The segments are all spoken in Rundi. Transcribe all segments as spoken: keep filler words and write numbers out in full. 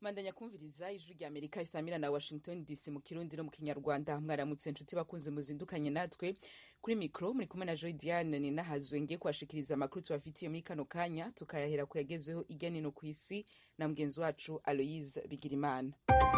Mandanya kumviriza ijwi rya Amerika isamira na Washington D C mu Kirundi no mu Kinyarwanda. Mwaramutse nshuti bakunze muzindukanye natwe kuri mikro muri kumwe na Joy Diane ni nahazwe ngiye kwashikiriza amakuru tubafitiye muri kano kanya, tukayahera kuyagezweho irya nino kw'isi na mugenzi wacu Aloise Bigirimana.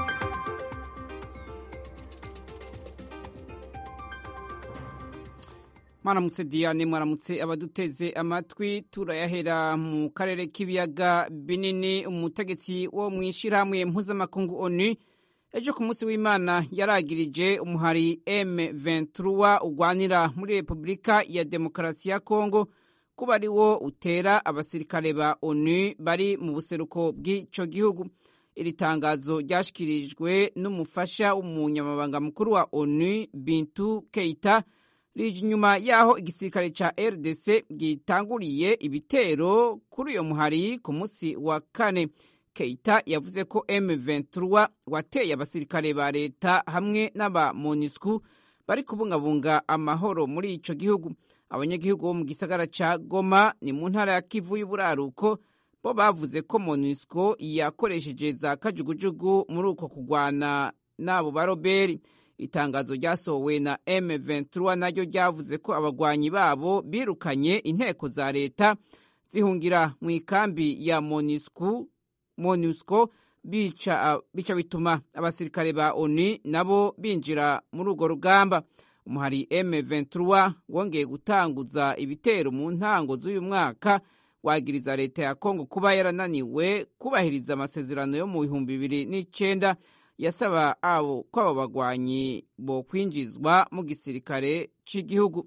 Mwaramutse Diane, mwaramutse abaduteze amatwi. Turayahera mu karere k'ibiyaga binini. Umutegetsi wo mwishirahamwe mpuzamakungu ONU ejo ku munsi w'Imana yaragirije umuhari M vingt trois ugwanira muri Republika ya Demokarasi ya Kongo kuba ari wo utera abasirikare ba ONU bari mu buseruko bw'ico gihugu. Iri tangazo ryashikirijwe n'umufasha w'umunyamabanga mukuru wa ONU Bintou Keita rije nyuma yaho igisirikare ca R D C gitanguriye ibitero kuri uyo muhari ku munsi wa kane. Keita yavuze ko M vingt trois wateye abasirikare ba leta hamwe n'aba MONUSCO bari kubungabunga amahoro muri ico gihugu. Abanyagihugu bo mu gisagara ca Goma ni mu ntara ya Kivu y'Uburaruko bo bavuze ko MONUSCO yakoresheje za kajugujugu muri uko kugwana n'abo baroberi. Itangazo ryasohowe na M vingt trois naryo ryavuze ko abagwanyi babo birukanye inteko za leta zihungira mu ikambi ya MONUSCO MONUSCO bica bica bituma abasirikare ba ONU nabo binjira muri urwo rugamba. Umuhari M vingt trois wongeye gutanguza ibitero mu ntango z'uyu mwaka wagiriza leta ya Kongo kuba yarananiwe kubahiriza amasezerano yo mu bihumbi bibiri n'icenda yasaba abo ko abo bagwanyi bo kwinjizwa mu gisirikare c'igihugu.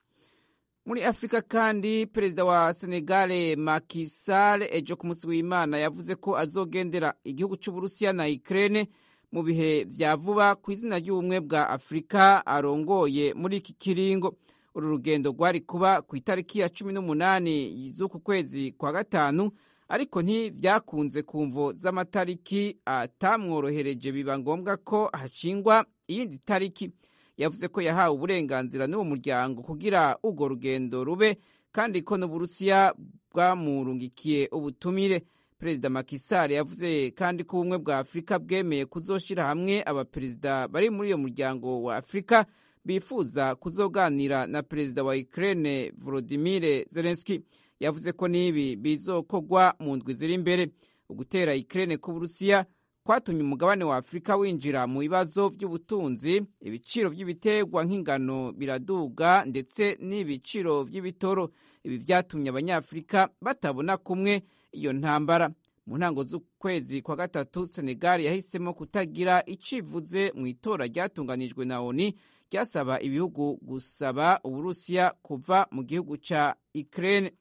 Muri Afrika kandi perezida wa Senegal Macky Sall ejo ku munsi w'Imana yavuze ko azogendera igihugu c'Uburusiya na Ukraine mu bihe vya vuba ku izina ry'ubumwe bwa Afrika arongoye muri iki kiringo. Uru rugendo rwari kuba ku itariki ya cumi n'umunani z'uku kwezi kwa gatanu, ariko ntivyakunze ku mvo z'amatariki atamworohereje, biba ngombwa ko hashingwa iyindi tariki. Yavuze ko yahawe uburenganzira n'uwo muryango kugira urwo rugendo rube, kandi ko n'Uburusiya bwamurungikiye ubutumire. Perezida Macky Sall yavuze kandi ko ubumwe bwa Afrika bwemeye kuzoshira hamwe abaperezida bari muri iyo muryango wa Afrika bifuza kuzoganira na perezida wa Ukraine Volodymyr Zelensky. Yavuze ko nibi bizokogwa mu ndwi ziri imbere. Ugutera Ukraine ku Burusiya kwatumye umugabane wa Afrika winjira mu bibazo vy'ubutunzi, ibiciro vy'ibiterwa nk'ingano biraduga ndetse n'ibiciro vy'ibitoro. Ibi vyatumye abanyafrika batabona kumwe iyo ntambara. Mu ntango z'ukwezi kwa gatatu, Senegal yahisemo kutagira icivuze mu itora ryatunganijwe na ONU ryasaba ibihugu gusaba Uburusiya kuva mu gihugu ca Ukraine.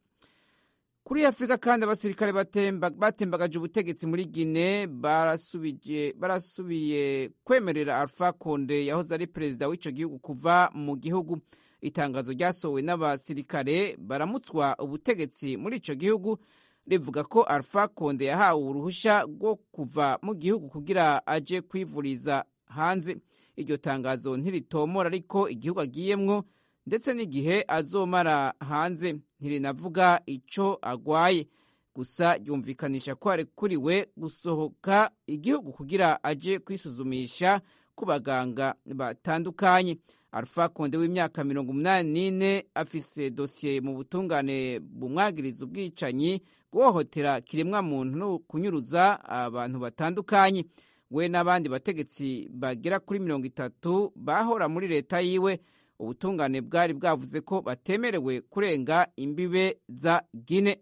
Kuri Afrika kandi abasirikare batemba, batembagaje ubutegetsi muri Guinea barasubiye barasubiye kwemerera Alpha Conde yahoze ari perezida w'ico gihugu kuva mu gihugu. Itangazo ryasohowe n'abasirikare baramutswa ubutegetsi muri ico gihugu rivuga ko Alpha Conde yahawe uruhusha rwo kuva mu gihugu kugira aje kwivuriza hanze. Iryo tangazo ntiritomora ariko igihugu agiyemwo ndetse n'igihe azomara hanze. Ntirinavuga ico agwaye, gusa ryumvikanisha ko arekuriwe gusohoka igihugu kugira aje kwisuzumisha ku baganga batandukanye. Alpha Conde w'imyaka mirongo umunani n'ine afise dosiye mu butungane bumwagiriza ubwicanyi, guhohotera kiremwa muntu no kunyuruza abantu batandukanye. We n'abandi bategetsi bagera kuri mirongo itatu bahora muri leta yiwe ubutungane bwari bwavuze ko batemerewe kurenga imbibe za Guinea.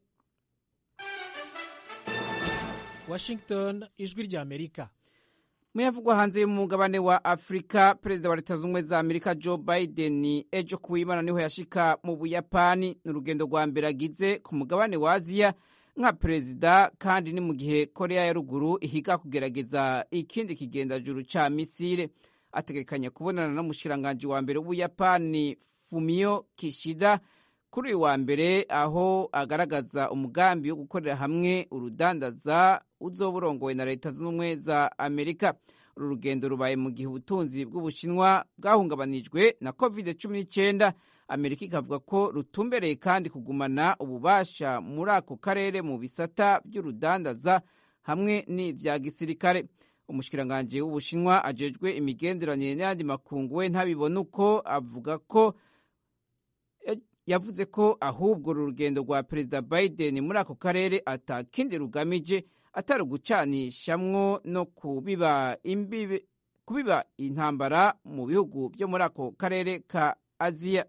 Washington, ijwi rya Amerika. Muyavugwa hanze y'umugabane wa Afrika, perezida wa Leta Zunze za Amerika Joe Biden ejo ku w'Imana niho yashika mu Buyapani. N'urugendo rwa mbere agize ku mugabane wa Aziya nka perezida, kandi ni mu gihe Korea ya ruguru ihiga kugerageza ikindi kigendajuru ca misile. Ategekanya kubonana n'umushikiranganji wa mbere w'Ubuyapani Fumio Kishida kuri uyu wa mbere, aho agaragaza umugambi wo gukorera hamwe urudandaza uzoburongowe na Leta Zunze za Amerika. Uru rugendo rubaye mu gihe ubutunzi bw'Ubushinwa bwahungabanijwe na covid cumi n'icenda. Amerika ikavuga ko rutumbereye kandi kugumana ububasha muri ako karere mu bisata by'urudandaza hamwe n'ivya gisirikare. Umushikiranganje w'Ubushinwa ajejwe imigenderanire n'ayandi makungu we ntabibona uko, avuga ko yavuze ko ahubwo uru rugendo rwa Perezida Biden muri ako karere atakindi rugamije atari ugucanishamwo no kubiba imbibe kubiba intambara mu bihugu byo muri ako karere ka Aziya.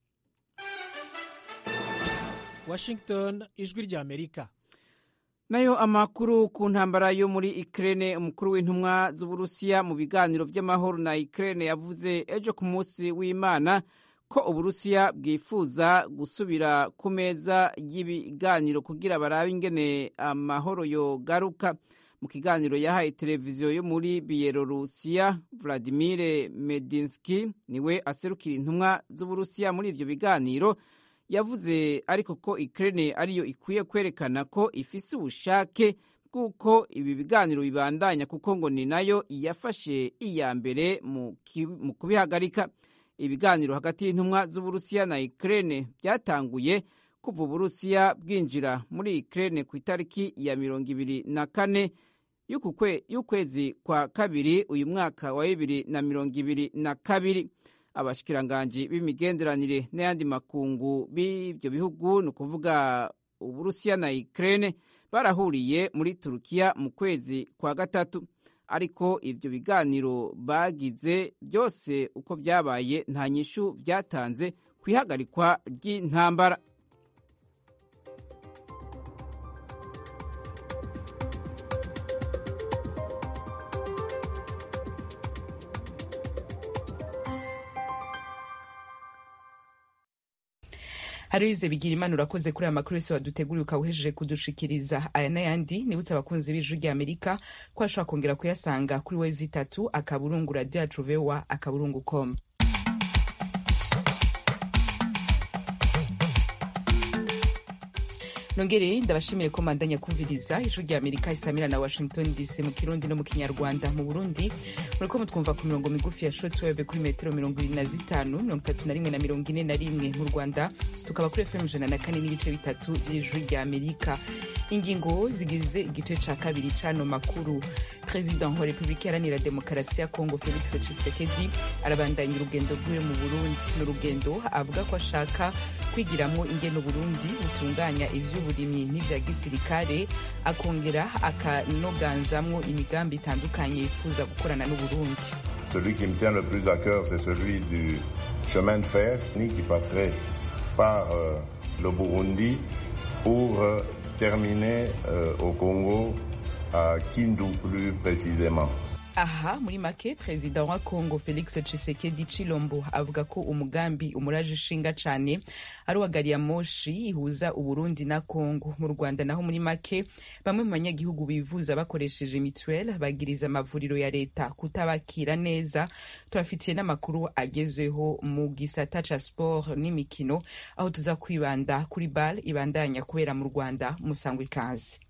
Washington, ijwi rya Amerika. Nayo amakuru ku ntambara yo muri Ukraine, umukuru w'intumwa z'Uburusiya mu biganiro vy'amahoro na Ukraine yavuze ejo ku munsi w'Imana ko Uburusiya bwifuza gusubira ku meza y'ibiganiro kugira barabe ingene amahoro yogaruka. Mu kiganiro yahaye televiziyo yo muri Bielorusiya, Vladimir Medinsky niwe aserukira intumwa z'Uburusiya muri ivyo biganiro, yavuze ariko ko Ukraine ariyo ikwiye kwerekana ko ifise ubushake bw'uko ibi biganiro bibandanya, kuko ngo ni nayo yafashe iya mbere mu kubihagarika. Ibiganiro hagati y'intumwa z'Uburusiya na Ukraine byatanguye kuva Uburusiya bwinjira muri Ukraine ku itariki ya mirongo ibiri na kane y'ukwezi kwa kabiri uyu mwaka wa bibiri na mirongo ibiri na kabiri. Abashikiranganji b'imigenderanire n'ayandi makungu b'ivyo bihugu, ni ukuvuga Uburusiya na Ukraine, barahuriye muri Turukiya mu kwezi kwa gatatu, ariko ivyo biganiro bagize byose uko vyabaye nta nyishu vyatanze kwihagarikwa ry'intambara. Harize bigira Imana, urakoze kuri aya makuru yose waduteguriye ukawuhejeje kudushikiriza. Aya n'ayandi nibutse abakunzi b'ijwi rya Amerika ko ashobora kongera kuyasanga kuri wezi itatu akaburungu radio yacu voa akaburungu com. Nongere ndabashimire ko mandanya kumviriza ijwi rya Amerika isamira na Washington D C mu Kirundi no mu Kinyarwanda. Mu Burundi muriko mutwumva ku mirongo migufi ya shortwave kuri metero mirongo ibiri na zitanu, mirongo itatu na rimwe na mirongo ine na rimwe. Mu Rwanda tukaba kuri F M ijana na kane n'ibice bitatu by'ijwi rya Amerika. Ingingo zigize igice ca kabiri cano makuru. President wa Republika Iharanira Demokarasi ya Kongo Felix Tshisekedi arabandanya urugendo rwiwe mu Burundi. N'urugendo avuga ko ashaka kwigiramo ingene Burundi butunganya ivy'uburimyi n'ivya gisirikare, akongera akanoganzamwo imigambi itandukanye yifuza gukorana n'Uburundi. Celui qui me tient le plus à cœur, c'est celui du chemin de fer qui passerait par euh, le Burundi pour euh, terminer euh, au Congo, à Kindu plus précisément. Aha muri make Perezida wa Kongo Felix Tshisekedi Chilombo avuga ko umugambi umuraje ishinga cane ari wa gari ya moshi ihuza Uburundi na Kongo. Mu Rwanda naho muri make bamwe mu banyagihugu bivuza bakoresheje mituelle bagiriza amavuriro ya leta kutabakira neza. Turafitiye n'amakuru agezweho mu gisata ca sport n'imikino, aho tuza kwibanda kuri ball ibandanya kubera mu Rwanda. Musangwe ikaze.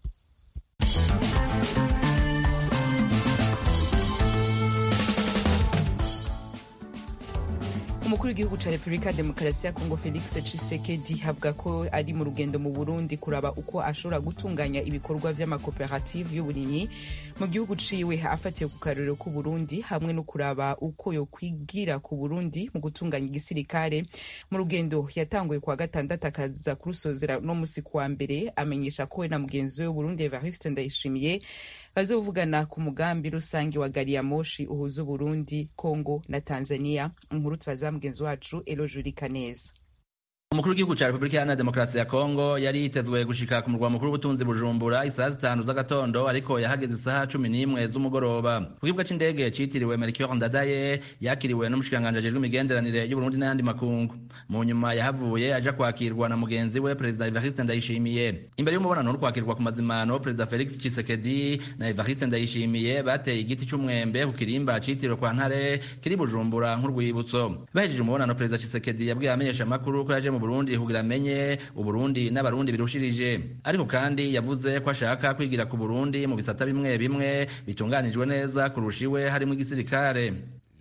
Umukuru w'igihugu ca Republika Demokarasi ya Kongo Felix Tshisekedi avuga ko ari mu rugendo mu Burundi kuraba uko ashobora gutunganya ibikorwa vy'amakoperative y'uburimyi mu gihugu ciwe, afatiye ku karorero ku Burundi, hamwe no kuraba uko yo kwigira ku Burundi mu gutunganya igisirikare. Mu rugendo yatanguye kwa gatandatu akaza kurusozera no musi kwa mbere, amenyesha ko we na mugenzi we Burundi Evariste Ndayishimiye bazovugana ku mugambi rusangi wa gari ya moshi uhuza Burundi, Kongo na Tanzania. Inkuru tubaza mugenzi wacu Elojuri Kaneza. Umukuru w'igihugu ca Republika Iharanira Demokarasi ya Kongo yari yitezwe gushika ku murwa mukuru w'ubutunzi Bujumbura isaha zitanu z'agatondo, ariko yahageze isaha cumi n'imwe z'umugoroba. Ku kibuga c'indege citiriwe Melchior Ndadaye yakiriwe n'umushikiranganje ajejwe imigenderanire y'Uburundi n'ayandi makungu. Mu nyuma yahavuye aja kwakirwa na mugenzi we Perezida Evariste Ndayishimiye. Imbere y'umubonano no kwakirwa ku mazimano, Perezida Felix Tshisekedi na Evariste Ndayishimiye bateye igiti c'umwembe ku kirimba citiriwe kwa Ntare kiri Bujumbura nk'urwibutso. Bahejeje umubonano, Perezida Tshisekedi yabwiye abamenyesha makuru ko yaje mu Burundi kugira amenye Uburundi n'abarundi birushirije, ariko kandi yavuze ko ashaka kwigira ku Burundi mu bisata bimwe bimwe bitunganijwe neza kurushiwe harimo igisirikare. Je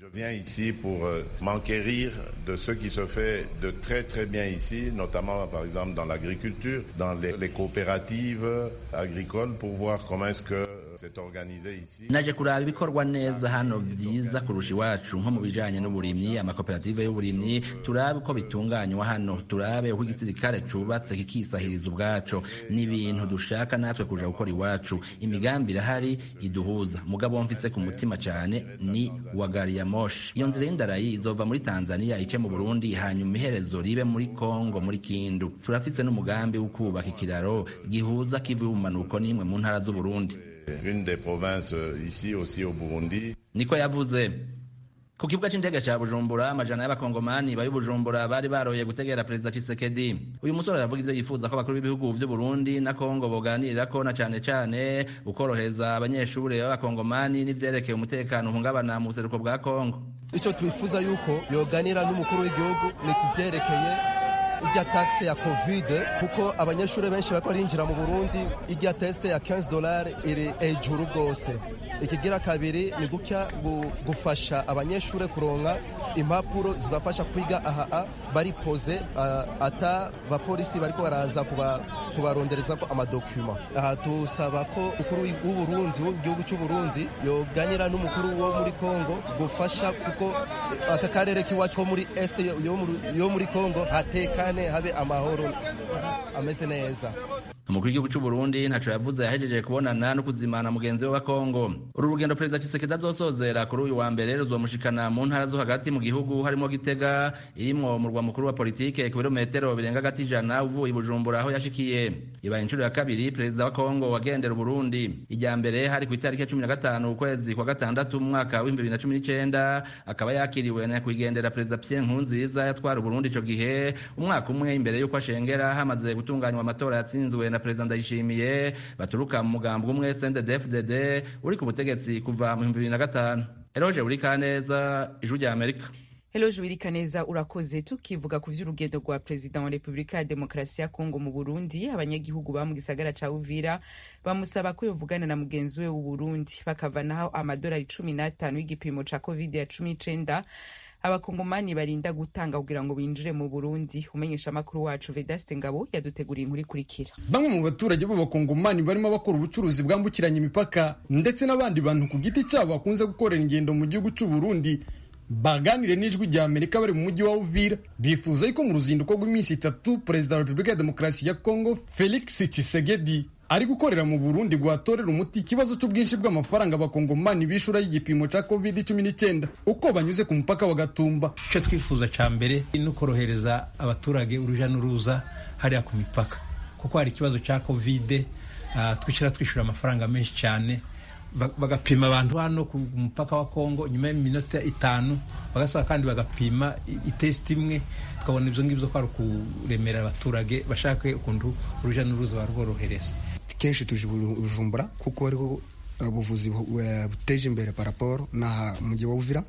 Je viens ici pour euh, m'enquérir de ce qui se fait de très très bien ici, notamment par exemple dans l'agriculture, dans les, les coopératives agricoles, pour voir comment est-ce que c'est organisé ici. Naje kuraba ibikorwa neza hano vyiza kurusha iwacu nko mu bijanye n'uburimyi, amakoperative y'uburimyi, turabe uko bitunganywa hano, turabe uko igisirikare cubatse kikisahiriza ubwaco, n'ibintu dushaka natwe kuja gukora iwacu. Imigambi irahari iduhuza, mugabo mfise ku mutima cane ni wa gari ya moshi. Iyo nzira y'indarayi izova muri Tanzania ice mu Burundi, hanyuma iherezo ribe muri Kongo muri Kindu. Turafise n'umugambi wo kubaka ikiraro gihuza kivu y'ubumanuko n'imwe mu ntara z'u Burundi. Une des provinces ici aussi au Burundi. Niko yavuze. Ku kibuga c'indege ca Bujumbura, amajana y'abakongomani bayi Bujumbura bari baroye gutegera Perezida Tshisekedi. Uyu musore aravuga ivyo yifuza ko abakuru b'ibihugu vy'u Burundi na Kongo boganirako, na cane cane ukoroheza abanyeshure b'abakongomani n'ivyerekeye umutekano uhungabana mu buseruko bwa Kongo. Ico twifuza yuko yoganira n'umukuru w'igihugu ni kuvyerekeye ijya taxe ya covid, kuko abanyeshuri benshi bariko barinjira mu Burundi, ijya teste ya quinze dollars iri ejuru rwose. Ikigira kabiri ni gukya gufasha abanyeshuri kuronka impapuro zibafasha kwiga aha bari pose, uh, ata bapolisi bariko baraza kuba kubarondereza ko amadokuma. Aha tusaba ko ukuru w'u Burundi w'igihugu cy'u Burundi yoganira n'umukuru wo muri Kongo gufasha, kuko aka karere kiwacu muri este yo muri Kongo hatekane, habe amahoro ameze neza. Umukuru w'igihugu cy'u Burundi ntaco yavuze, yahejeje kubonana no kuzimana mugenzi we wa Kongo. Uru rugendo Perezida Tshisekedi azosozera kuri uyu wa mbere ruzomushikana mu ntara zo hagati mu gihugu, harimo Gitega irimwo umurwa mukuru wa politike ku birometero birenga gati ijana uvuye Bujumbura aho yashikiye. Ibaye inshuro ya kabiri Perezida wa Kongo wagendera Burundi. Ijya mbere hari ku itariki ya cumi na gatanu ukwezi kwa gatandatu mu mwaka wa bibiri na cumi n'icenda, akaba yakiriwe na kwigendera Perezida Pierre Nkurunziza yatwara Burundi ico gihe, umwaka umwe imbere yuko ashengera hamaze gutunganywa amatora yatsinzwe na Perezida Ndayishimiye baturuka mu mugambwe umwe C N D D F D D uri ku butegetsi kuva mu bibiri na gatanu. Eloge Burikaneza, Ijwi rya Amerika. Eloge Burikaneza, urakoze. Tukivuga ku vy'urugendo rwa Perezida wa Republika ya Demokarasi ya Kongo mu Burundi, abanyagihugu ba mu gisagara ca Uvira bamusaba ko yovugana na mugenzi we w'u Burundi bakavanaho amadolari cumi n'atanu y'igipimo ca covid ya cumi n'icenda abakongomani barinda gutanga kugira ngo binjire mu Burundi. Umenyesha makuru wacu Vedaste Ngabo yaduteguriye inkuru ikurikira. Bamwe mu baturage b'abakongomani barimo bakora ubucuruzi bwambukiranya imipaka ndetse n'abandi bantu ku giti cyabo bakunze gukorera ingendo mu gihugu cy'u Burundi baganire n'Ijwi rya Amerika bari mu mujyi wa Uvira, bifuza ko mu ruzinduko rw'iminsi itatu Perezida wa Republika ya Demokarasi ya Kongo Felix Tshisekedi ari gukorera mu Burundi guhatorera umuti ikibazo cy'ubwinshi bw'amafaranga abakongomani bishura y'igipimo ca covid cumi n'icyenda uko banyuze ku mupaka wa Gatumba. Icyo twifuza ca mbere ni ukorohereza abaturage uruja n'uruza hariya ku mipaka, kuko hari ikibazo ca covid, uh, twishira twishura amafaranga menshi cyane, bagapima abantu hano ku mupaka wa Kongo nyuma y'iminota itanu, bagasaba kandi bagapima itest imwe, tukabona ibyo ngibyo ko ari kuremera abaturage bashaka ukuntu uruja n'uruza barworohereza. Kenshi tuje Bujumbura kuko ariho ubuvuzi buteje imbere par rapport na mujyi wa Uvira,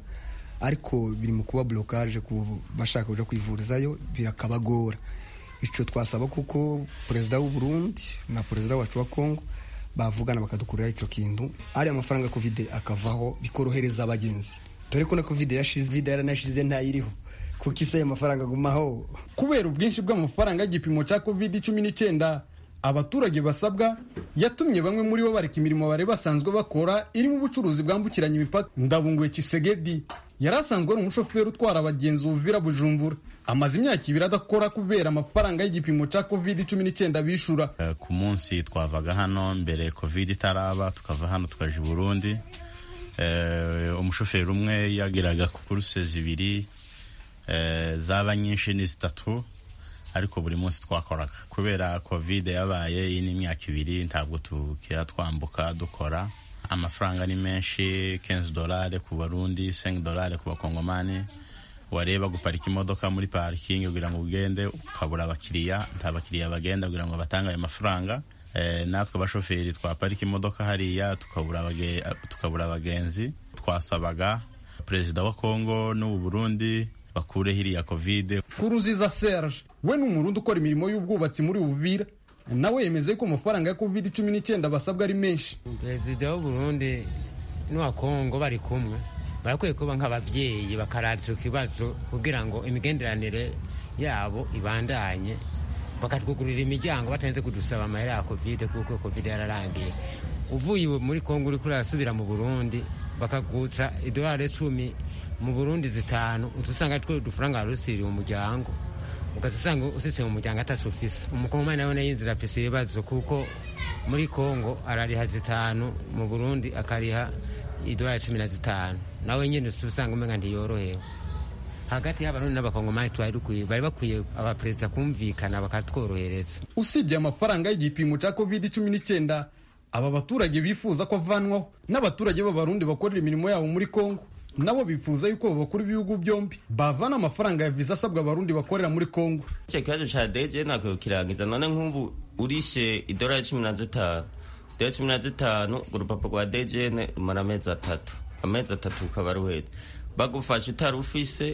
ariko biri mu kuba blocage ku bashaka kuja kwivurizayo birakabagora. Ico twasaba kuko Perezida w'u Burundi na Perezida wacu wa Kongo bavugana bakadukurira ico kintu, ari amafaranga covid akavaho bikorohereza abagenzi, dore ko na covid yashize vida yaranashize ntayiriho kuko isaye amafaranga gumaho. Kubera ubwinshi bw'amafaranga y'igipimo ca covid cumi n'icyenda abaturage basabwa, yatumye bamwe muri bo bareka imirimo bare basanzwe bakora iri mu bucuruzi bwambukiranya imipaka. Ndabungwe Tshisekedi yarasanzwe ari umushoferi utwara abagenzi Uvira Bujumbura, amaze imyaka ibiri adakora kubera amafaranga y'igipimo ca covid cumi n'icyenda bishura. Uh, ku munsi twavaga hano mbere covid itaraba, tukava hano tukaje Burundi. Uh, umushoferi umwe yagiraga ku kuruse zibiri, uh, zaba nyinshi ni zitatu, ariko buri munsi twakoraga kubera covid yabaye. Iyi ni imyaka ibiri ntabwo tukira twambuka dukora. Amafaranga ni menshi, quinze dollars ku Barundi, cinq dollars ku bakongomani. Wareba guparika imodoka muri parking kugira ngo ugende ukabura abakiriya, nta bakiriya bagenda kugira ngo batanga ayo mafaranga. E, natwe bashoferi twaparika imodoka hariya tukabura abage, tukabura abagenzi. Twasabaga Perezida wa Kongo n'u Burundi bakure hiriya covid. Nkurunziza Serge we n'umurundi ukora imirimo y'ubwubatsi muri Uvira, nawe yemeze ko amafaranga ya covid cumi n'icyenda basabwa ari menshi. Perezida w'u Burundi n'uwa Kongo bari kumwe barakwiye kuba nk'abavyeyi bakaraba ico kibazo kugira ngo imigenderanire yabo ibandanye, bakatwugurira imiryango batarinze kudusaba amahera ya covid, kuko covid yararangiye. Uvuye muri Kongo uri kurasubira mu Burundi bakagutsa idolari cumi, mu Burundi zitanu, utusanga twe dufaranga rusiri mu muryango, ugasanga usitse mu muryango atashufise. Umukongomani nawe yinzira afise ibibazo, kuko muri Kongo arariha zitanu, mu Burundi akariha idolari cumi na zitanu, nawe nyene usanga umenga ntiyorohewe. Hagati y'abarundi n'abakongomani twari dukwiye bari bakwiye abaperezida kumvikana bakatworohereza. Usibye amafaranga y'igipimo ca covid cumi n'icyenda, aba baturage bifuza ko avanwaho. N'abaturage b'abarundi bakorera imirimo yabo muri Kongo nabo bifuza yuko bakuru b'ibihugu byombi bavana amafaranga ya visa asabwa abarundi bakorera muri Kongo. Icyo kibazo ca D J nako kirangiza, none nk'ubu urishe idolari cumi na zitanu, idolari cumi na zitanu urupapuro rwa D J rumara amezi atatu, amezi atatu ukaba ruhetse, bagufasha utarufise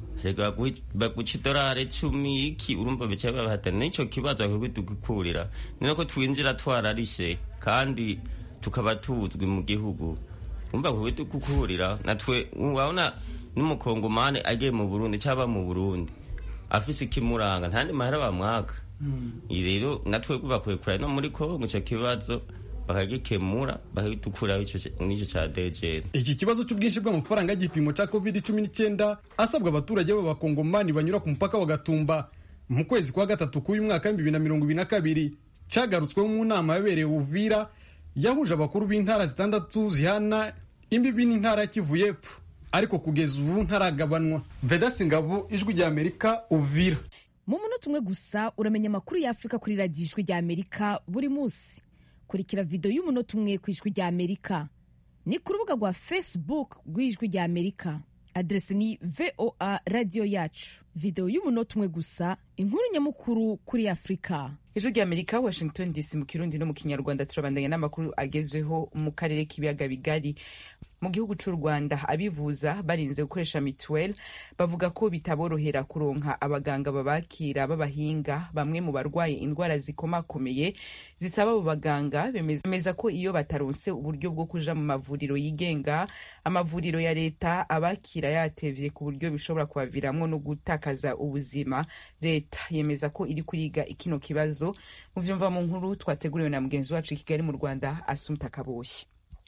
baguca idolari cumi iki, urumva bicaye babahatana. N'icyo kibazo bakwiye tugikurira, ni nako twinjira twararishe kandi tukaba tuzwi mu gihugu, umva bakwiye tugikurira. Natwe wabona n'umukongomani agiye mu Burundi cyaba mu Burundi afise ikimuranga ntandi mahera bamwaka, rero natwe bakwiye kurira no muri Kongo icyo kibazo bakagikemura, bakagitukura n'icyo cya D J. Iki kibazo cy'ubwinshi bw'amafaranga y'igipimo cya covid cumi n'icyenda asabwa abaturage b'abakongomani banyura ku mupaka wa Gatumba mu kwezi kwa gatatu k'uyu mwaka w'ibihumbi bibiri na mirongo ibiri na kabiri cyagarutsweho mu nama yabereye Uvira yahuje abakuru b'intara zitandatu zihana imbibi n'intara ya Kivu y'Epfo, ariko kugeza ubu ntaragabanwa. Vedaste Ngabo, Ijwi rya Amerika, Uvira. Mu munota umwe gusa uramenya amakuru ya Afrika kuri radiyo Ijwi rya Amerika buri munsi. Kurikira video y'umunota umwe ku Ijwi rya Amerika ni ku rubuga rwa Facebook rw'Ijwi rya Amerika. Adresi ni V O A radio yacu. Video y'umunota umwe gusa, inkuru nyamukuru kuri Afrika. Ijwi rya Amerika, Washington D C mu Kirundi no mu Kinyarwanda. Turabandanya n'amakuru agezweho mu karere k'ibiyaga bigari. Mu gihugu cy'u Rwanda, abivuza barinze gukoresha mituweli bavuga ko bitaborohera kuronka abaganga babakira b'abahinga. Bamwe mu barwaye indwara zikomakomeye zisaba abo baganga bemeza ko iyo bataronse uburyo bwo kuja mu mavuriro yigenga, amavuriro ya leta abakira yatevye ku buryo bishobora kubaviramwo no gutakaza ubuzima. Leta yemeza ko iri kuriga ikino kibazo. Mu vyumva mu nkuru twateguriwe na mugenzi wacu i Kigali mu Rwanda, Asumta Kaboshye.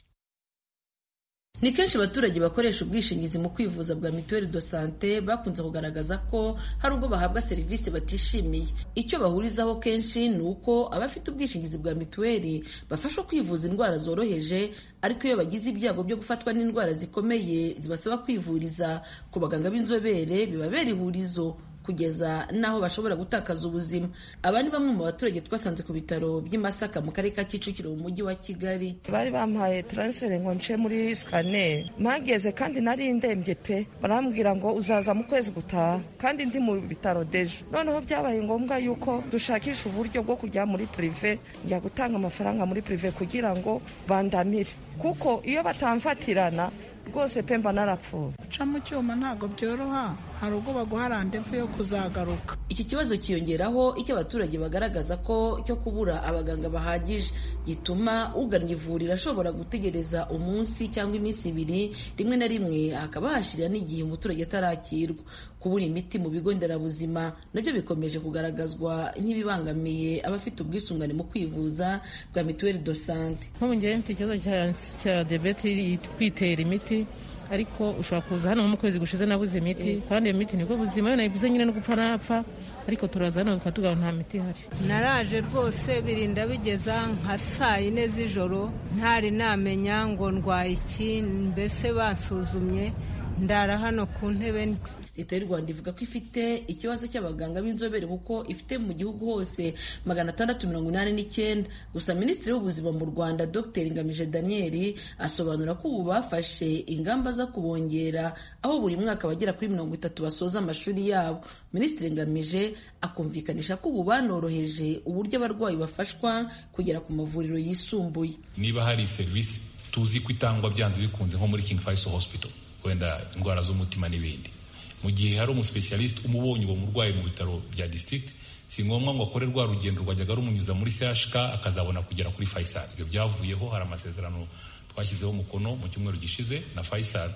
Ni kenshi abaturage bakoresha ubwishingizi mu kwivuza bwa mituweli do sante bakunze kugaragaza ko hari ubwo bahabwa serivisi batishimiye. Icyo bahurizaho kenshi ni uko abafite ubwishingizi bwa mituweli bafashwa kwivuza indwara zoroheje, ariko iyo bagize ibyago byo gufatwa n'indwara zikomeye zibasaba kwivuriza ku baganga b'inzobere bibabera ihurizo kugeza naho bashobora gutakaza ubuzima. Aba ni bamwe mu baturage twasanze ku bitaro by'i Masaka mu karere ka Kicukiro mu mujyi wa Kigali. Bari bampaye transfer ngo nce muri scanner, mpageze kandi nari ndembye pe, barambwira ngo uzaza mu kwezi gutaha kandi ndi mu bitaro deje. Noneho byabaye ngombwa yuko dushakisha uburyo bwo kujya muri prive, njya gutanga amafaranga muri prive kugira ngo bandamire, kuko iyo batamfatirana rwose pemba narapfuye. Ca mu cyuma ntago byoroha, hari ubwo baguha randevu yo kuzagaruka. Iki kibazo kiyongeraho icyo abaturage bagaragaza ko cyo kubura abaganga bahagije, gituma ugannye ivuriro ashobora gutegereza umunsi cyangwa iminsi ibiri, rimwe na rimwe hakaba hashirira n'igihe umuturage atarakirwa. Kubura imiti mu bigo nderabuzima nabyo bikomeje kugaragazwa nk'ibibangamiye abafite ubwisungane mu kwivuza bwa mituweli do sante. Nko ngiye mfite ikibazo cya diabete, kwitera imiti, ariko ushobora kuza hano mu kwezi gushize nabuze imiti, kandi iyo miti nibwo buzima, yo nayivuze nyine no gupfa napfa, ariko turaza hano bikatugaba nta miti ihari. Naraje rwose birinda bigeza nka saa yine z'ijoro ntari namenya ngo ndwaye iki, mbese basuzumye ndara hano ku ntebe. Leta y'u Rwanda ivuga ko ifite ikibazo cy'abaganga b'inzobere kuko ifite mu gihugu hose magana atandatu mirongo inani n'icyenda. Gusa Minisitiri w'Ubuzima mu Rwanda Dr Ngamije Daniel asobanura ko ubu bafashe ingamba zo kubongera, aho buri mwaka bagera kuri mirongo itatu basoza amashuri yabo. Minisitiri Ngamije akumvikanisha ko ubu banoroheje uburyo abarwayi bafashwa kugera ku mavuriro yisumbuye. Niba hari serivisi tuzi ko itangwa byanze bikunze nko muri King Faisal Hospital, wenda indwara z'umutima n'ibindi, mu gihe hari umuspecialist umubonye uwo murwayi mu bitaro bya district, si ngombwa ngo akore rwa rugendo rwajyaga rumunyuza muri C H K akazabona kugera kuri Faisal. Ibyo byavuyeho, hari amasezerano twashyizeho umukono mu cyumweru gishize na Faisal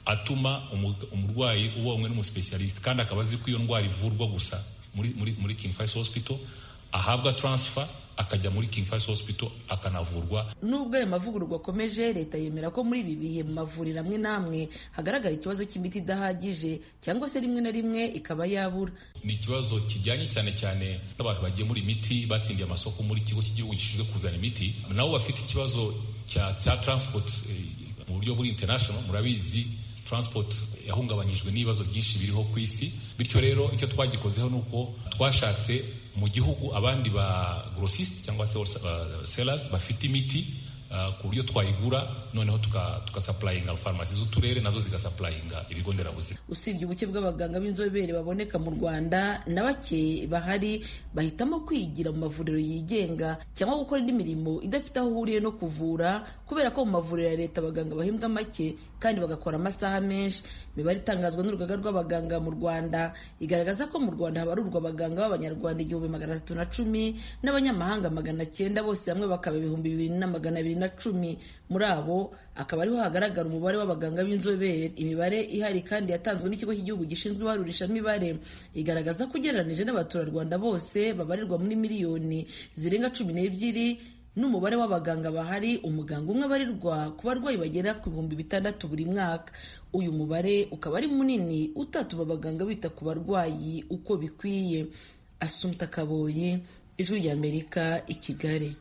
atuma umurwayi ubonywe n'umuspecialist kandi akaba azi ko iyo ndwara ivurwa gusa muri muri muri King Faisal Hospital ahabwa transfer akajya muri King Faisal Hospital akanavurwa. Nubwo ayo mavugururwa akomeje, leta yemera ko muri ibi bihe mu mavuriro amwe n'amwe hagaragara ikibazo cy'imiti idahagije cyangwa se rimwe na rimwe ikaba yabura. Ni ikibazo kijyanye cyane cyane n'abantu bagiye muri imiti batsindiye amasoko muri kigo cy'igihugu gishinzwe kuzana imiti, nabo bafite ikibazo cya cya transport eh, mu buryo buri international. Murabizi transport yahungabanyijwe n'ibibazo byinshi biriho ku isi, bityo rero icyo twagikozeho nuko twashatse mu gihugu abandi ba grossist cyangwa se uh, sellers bafite imiti uh, ku buryo twayigura noneho tuka tukasapplyinga pharmacy z'uturere nazo zigasapplyinga ibigo nderabuzima. Usibye ubuke bw'abaganga b'inzobere baboneka mu Rwanda, na bake bahari bahitamo kwigira mu mavuriro yigenga cyangwa gukora indi mirimo idafite aho uhuriye no kuvura, kubera ko mu mavuriro ya leta abaganga bahembwa make kandi bagakora amasaha menshi. Imibare itangazwa n'urugaga rw'abaganga mu Rwanda igaragaza ko mu Rwanda habarurwa abaganga b'abanyarwanda igihumbi magana atatu na cumi n'abanyamahanga magana cyenda, bose hamwe bakaba ibihumbi bibiri na magana abiri na cumi. Muri abo akaba ariho hagaragara umubare w'abaganga b'inzobere. Imibare ihari kandi yatanzwe n'ikigo cy'igihugu gishinzwe ibarurishamibare igaragaza ko ugereranije n'abaturarwanda bose babarirwa muri miliyoni zirenga cumi n'ebyiri n'umubare w'abaganga bahari, umuganga umwe abarirwa ku barwayi bagera ku bihumbi bitandatu buri mwaka. Uyu mubare ukaba ari munini utatuma abaganga bita ku barwayi uko bikwiye. Assumpta Kaboye, Ijwi ry'Amerika, i Kigali.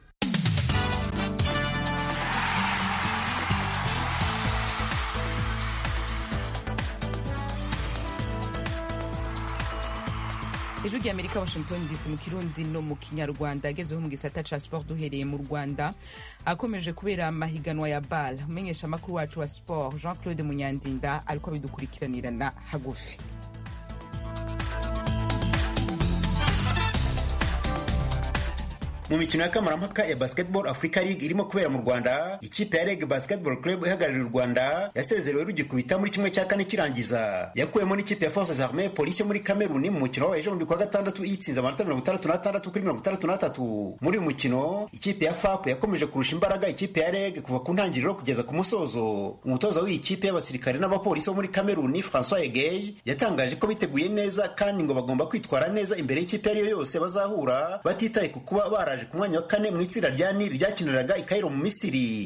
Ijwi ry'Amerika, Washington D C, mu Kirundi no mu Kinyarwanda. Agezeho mu gisata ca sport duhereye mu Rwanda, akomeje kubera amahiganwa ya B A L. Umenyesha makuru wacu wa sport Jean Claude Munyandinda ariko abidukurikiranirana hagufi. Mu mikino ya kamarampaka ya Basketball Africa League irimo kubera mu Rwanda, ikipe ya Reg Basketball Club ihagarariye u Rwanda yasezerewe rugikubita muri kimwe cya kane kirangiza. Yakuyemo n'ikipe ya Forces Armées Police muri Cameroon mu mukino wa ejo kwa gatandatu yitsinze amanota mirongo itandatu n'atandatu kuri mirongo itandatu n'atatu. Muri uyu mukino ikipe ya F A P yakomeje kurusha imbaraga ikipe ya Reg kuva ku ntangiriro kugeza ku musozo. Umutoza w'iyi kipe y'abasirikare n'abapolisi bo muri Cameroon, François Egey, yatangaje ko biteguye neza kandi ngo bagomba kwitwara neza imbere y'ikipe ariyo yose bazahura, batitaye ku kuba baraje ku mwanya wa kane mu itsinda rya Nil ryakiniraga i Cairo mu Misiri.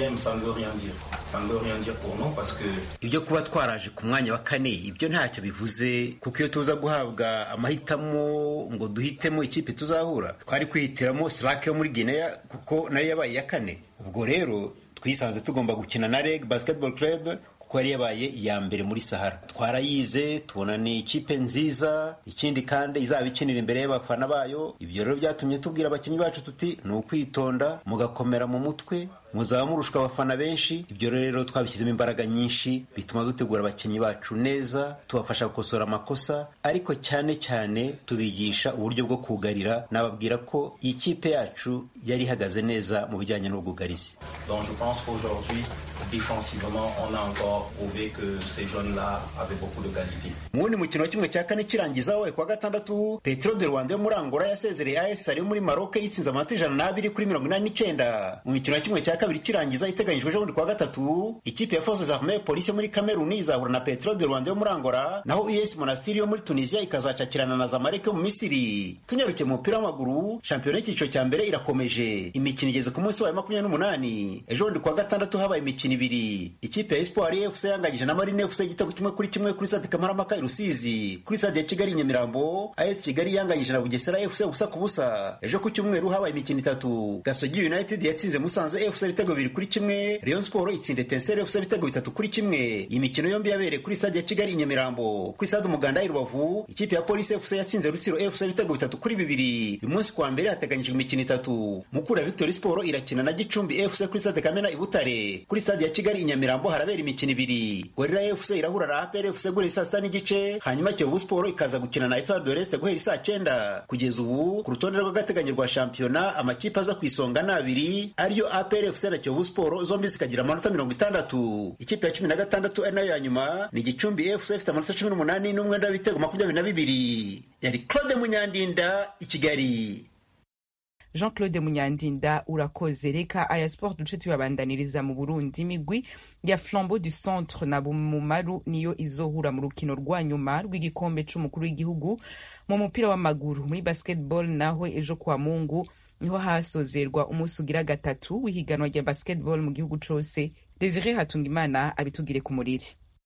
Ibyo kuba twaraje ku mwanya wa kane ibyo ntacyo bivuze, kuko iyo tuza guhabwa amahitamo ngo duhitemo ikipe tuzahura, twari kwihitiramo Slack yo muri Guinea kuko nayo yabaye ya kane. Ubwo rero twisanze tugomba gukina na Reg Basketball Club kuko yari yabaye iya mbere muri Sahara. Twarayize tubona ni ikipe nziza, ikindi kandi izaba ikinira imbere y'abafana bayo. Ibyo rero byatumye tubwira abakinnyi bacu tuti ni ukwitonda, mugakomera mu mutwe, muzaba murushwa abafana benshi. Ibyo rero twabishyizemo imbaraga nyinshi, bituma dutegura abakinnyi bacu neza, tubafasha gukosora amakosa, ariko cyane cyane tubigisha uburyo bwo kugarira. Nababwira ko iyi kipe yacu yari ihagaze neza mu bijyanye n'ubwugarizi. Donc je pense qu'aujourd'hui défensivement on a encore prouvé que ces jeunes-là avaient beaucoup de qualité. Mu wundi mukino wa kimwe cya kane kirangiza wabaye kwa gatandatu, Petro de Rwanda yo muri Angola yasezereye A S yo muri Maroc yitsinze amanota ijana n'abiri kuri mirongo inani n'icyenda. Mu mikino ya kimwe cya kabiri kirangiza iteganyijwe ejo kwa gatatu, ikipe ya Forces Armées Police yo muri Cameroon izahura na Petro de Rwanda yo muri Angola, naho U S Monastir yo muri Tunisia ikazacakirana na Zamalek yo mu Misiri. Tunyarukiye mu mupira w'amaguru, shampiyona y'icyiciro cya mbere irakomeje. Imikino igeze ku munsi wa makumyabiri n'umunani. Ejo kwa gatandatu habaye imikino ibiri. Ikipe ya Espoir F C yanganyije na Marine F C igitego kimwe kuri kimwe kuri stade Kamarampaka i Rusizi. Kuri stade ya Kigali Nyamirambo, A S Kigali yanganyije na Bugesera F C ubusa ku busa. Ejo ku cyumweru habaye imikino itatu. Gasogi United yatsinze Musanze F C ibitego bibiri kuri kimwe, Rayon Sport itsinde Etincelle F C ibitego bitatu kuri kimwe. Iyi mikino yombi yabereye kuri stade ya Kigali Nyamirambo. Kuri stade Umuganda i Rubavu, ikipe ya Police F C yatsinze Rutsiro F C ibitego bitatu kuri bibiri. Uyu munsi kwa mbere hateganyijwe imikino itatu. Mukura Victory Sport irakina na Gicumbi F C kuri stade Kamena i Butare. Kuri stade ya Kigali Nyamirambo harabera imikino ibiri. Gorilla F C irahura na A P R F C guhera saa sita n'igice, hanyuma Kiyovu Sport ikaza gukina na Etoile de l'Est guhera saa cyenda. Kugeza ubu ku rutonde rw'agateganyo rwa shampiyona, amakipe aza kwisonga n'abiri ariyo A P R F C na Kiyovu Sport, zombi zikagira amanota mirongo itandatu. Ikipe ya cumi na gatandatu ari nayo ya nyuma ni Gicumbi F C ifite amanota cumi n'umunani n'umwenda w'ibitego makumyabiri na bibiri. Yari Claude Munyandinda, i Kigali. Jean Claude Munyandinda urakoze. Reka aya sport duce tuyabandaniriza mu Burundi. Imigwi ya Flambeau du Centre na Bumaru niyo izohura mu rukino rwa nyuma rw'igikombe c'umukuru w'igihugu mu mupira w'amaguru. Muri basketball naho ejo kwa Mungu niho hasozerwa umunsi ugira gatatu w'ihiganwa rya basketball mu gihugu cose. Desire Hatungimana abitugire ku muriri.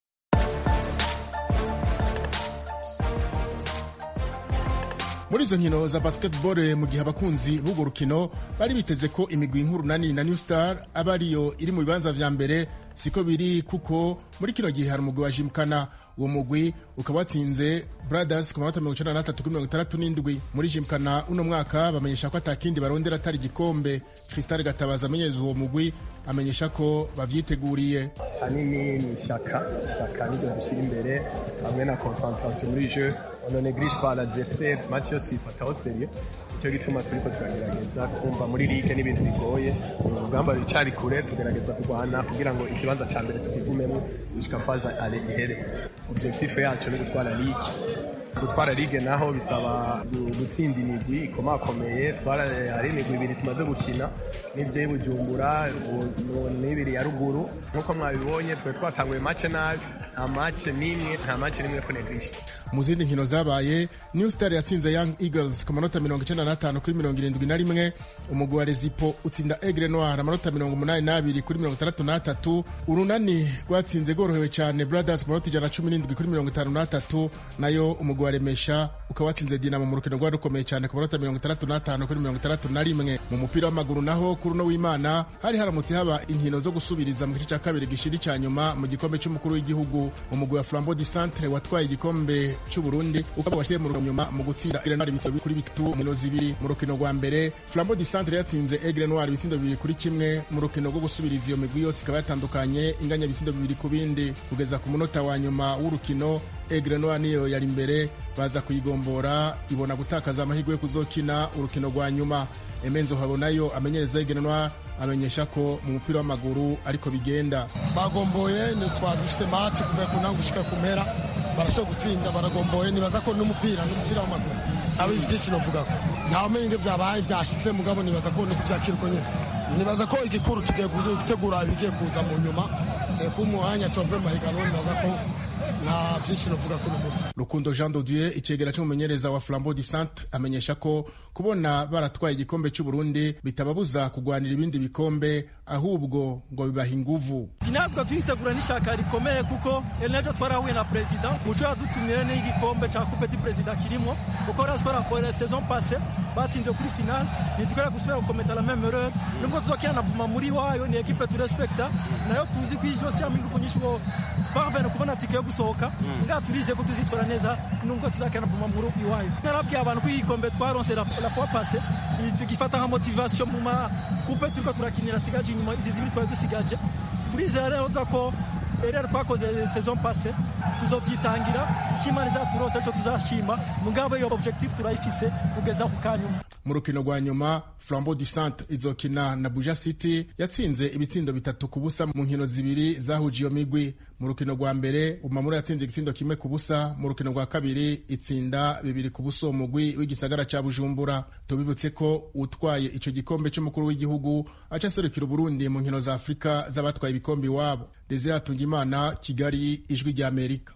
Muri izo nkino za basketball mu gihe abakunzi b'urwo rukino bari biteze ko imigwi nk'urunani na New Star aba ariyo iri mu bibanza vya mbere, siko biri kuko muri kino gihe hari umugwi wa Jimkana. Uwo mugwi ukaba watsinze Brothers ku manota mirongo icenda n'atatu kuri mirongo itandatu n'indwi. Muri Jimkana uno mwaka bamenyesha ko atakindi barondera atari igikombe. Crystal Gatabaza amenyereza uwo mugwi amenyesha ko bavyiteguriye. Hanini ni ishyaka ishyaka niryo dushyira imbere hamwe na concentration muri jeu. On ne néglige pas l'adversaire, match yose tuyifataho serieux. Icyo gituma turiko turagerageza kumva muri ligue n'ibintu bigoye, urugamba ricari kure, tugerageza kurwana kugira ngo ikibanza ca mbere tukigumemo gushika faza ale ihere. Objectif yacu ni gutwara ligue. Gutwara ligue naho bisaba gutsinda imigwi ikomakomeye. Twara hari imigwi ibiri tumaze gukina n'ivyo Bujumbura n'ibiri ya ruguru. Nkuko mwabibonye twe twatanguye match nabi, nta match nimwe nta match nimwe ko neglige. Mu zindi nkino zabaye, New Star yatsinze Young Eagles ku manota mirongo icenda n'atanu kuri mirongo irindwi na rimwe. Umugwi wa Rezipo utsinda Aigle Noir amanota mirongo umunani n'abiri kuri mirongo itandatu n'atatu. Urunani rwatsinze gorohewe cyane Brothers ku manota ijana na cumi n'indwi kuri mirongo itanu n'atatu. Nayo umugwi wa Remesha ukaba watsinze Dinamo mu rukino rwari rukomeye cyane ku manota mirongo itandatu n'atanu kuri mirongo itandatu na rimwe. Mu mupira w'amaguru naho kuri uno w'Imana hari haramutse haba inkino zo gusubiriza mu gice cya kabiri gishiri cya nyuma mu gikombe cy'umukuru w'igihugu. Umugwi wa Flambeau du Centre watwaye igikombe cy'u Burundi ukaba washyize mu nyuma mu gutsinda Aigle Noir ibitsindo kuri bitatu mu zibiri. Mu rukino rwa mbere Flambeau du Centre yatsinze Aigle Noir ibitsindo bibiri kuri kimwe. Mu rukino rwo gusubiriza iyo migwi yose ikaba yatandukanye inganya ibitsindo bibiri ku bindi. Kugeza ku munota wa nyuma w'urukino Aigle Noir niyo yari imbere, baza kuyigombora ibona gutakaza amahirwe yo kuzokina urukino rwa nyuma. Emenzo Habonayo amenyereza Aigle Noir amenyesha ko mu mupira w'amaguru ariko bigenda. Bagomboye ni twadufite match kuva ku ntango gushika ku mpera, barasho gutsinda baragomboye, nibaza ko n'umupira n'umupira w'amaguru abi vyinshi novuga ko nta menge vyabaye vyashitse mugabo nibaza ko no kuvyakirwa nyine. Nibaza ko igikuru tugiye gutegura ibigiye kuza mu nyuma ku mwanya tuve mahiganwa, nibaza ko nta vyinshi novuga ko n'umunsi. Rukundo Jean de Dieu icegera cy'umumenyereza wa Flambeau du Centre amenyesha ko kubona baratwaye igikombe cy'u Burundi bitababuza kugwanira ibindi bikombe, ahubwo ngo bibaha inguvu. Natwe tuyitegura n'ishaka rikomeye kuko ejo twarahuye na president muco yadutumye n'igikombe cya coupe du president kirimo uko raskora for saison passée batsinze kuri final, nitukara gusubira gukometa la même erreur. Nubwo tuzokina na Buma muri wayo ni equipe tu respecta nayo tuzi ko ijyo cya mingi kunyisho parvenu kubona tike yo gusohoka nga turize ko tuzitwara neza nubwo tuzakina Buma muri iwayo. Narabwiye abantu ko igikombe twaronse la la fois passée tugifata nka motivation mu ma coupe turiko turakinira sigaje inyuma izi zibiri twari dusigaje. Turizera rero ko rero twakoze saison passée tuzovyitangira ikimana izaturose cyo tuzashima mugabo iyo objectif turayifise kugeza ku kanyuma. Mu rukino rwa nyuma Flambeau du Centre izokina na Buja City yatsinze ibitsindo bitatu ku busa mu nkino zibiri zahuje iyo migwi. Mu rukino rwa mbere Umamura yatsinze igitsindo kimwe ku busa, mu rukino rwa kabiri itsinda bibiri ku busa umugwi w'igisagara ca Bujumbura. Tubibutse ko utwaye ico gikombe cy'umukuru w'igihugu aca serukira Burundi mu nkino za Afrika z'abatwaye ibikombe iwabo. Desire Hatungimana, Kigali, Ijwi rya Amerika.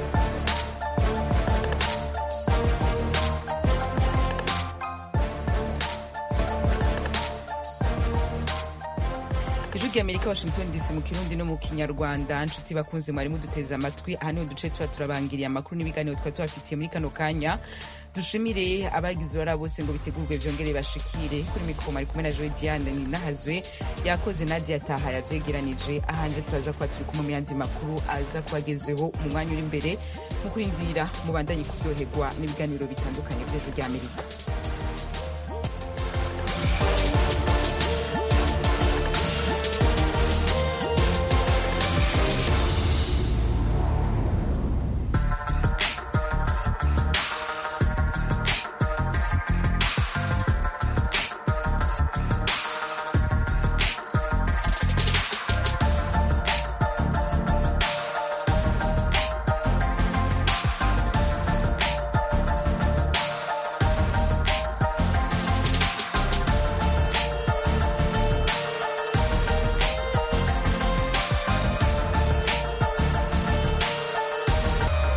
Ijwi rya Amerika, Washington D C mu Kirundi no mu Kinyarwanda. Nshuti bakunze mwari muduteze amatwi, aha niho duce tuba turabangiriye amakuru n'ibiganiro twari tubafitiye muri kano kanya. Dushimire abagize uruhara bose ngo bitegurwe vyongere bashikire. Kuri mikoro ari kumwe na Joy Diane Ninahazwe, yakoze Nadia Taha yavyegeranije. Ahanje turaza kuba turi kumwe mu yandi makuru aza kubagezeho mu mwanya uri imbere. Mu kurindira mubandanye kuryoherwa n'ibiganiro bitandukanye vy'Ijwi rya Amerika.